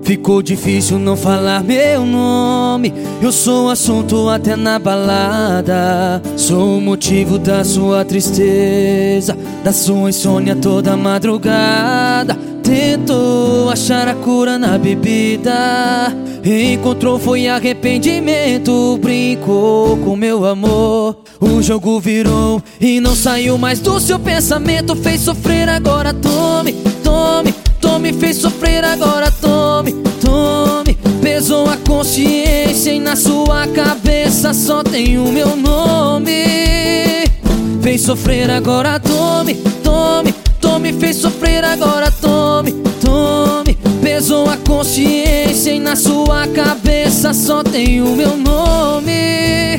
Ficou difícil não falar meu nome. Eu sou assunto até na balada. Sou o motivo da sua tristeza, da sua insônia toda madrugada. Tentou achar a cura na bebida, encontrou foi arrependimento. Brincou com meu amor, o jogo virou e não saiu mais do seu pensamento. Fez sofrer, agora tome, tome, tome. Fez sofrer, agora tome, tome. Pesou a consciência e na sua cabeça só tem o meu nome. Fez sofrer, agora tome, tome, tome. Fez sofrer, agora tome, tome. Pesou a consciência e na sua cabeça só tem o meu nome.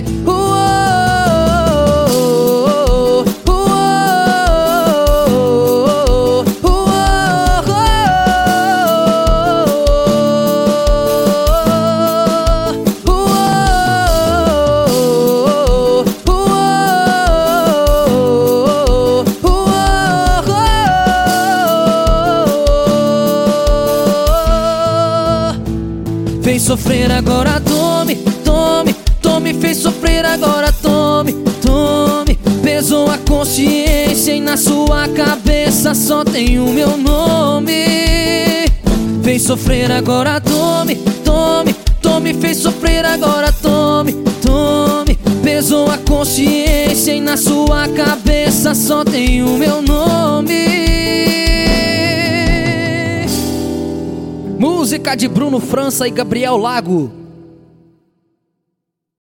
Fez sofrer, agora tome, tome, tome. Fez sofrer, agora tome, tome. Pesou a consciência e na sua cabeça só tem o meu nome. Fez sofrer, agora tome, tome, tome. Fez sofrer, agora tome, tome. Pesou a consciência e na sua cabeça só tem o meu nome. Música de Bruno França e Gabriel Lago.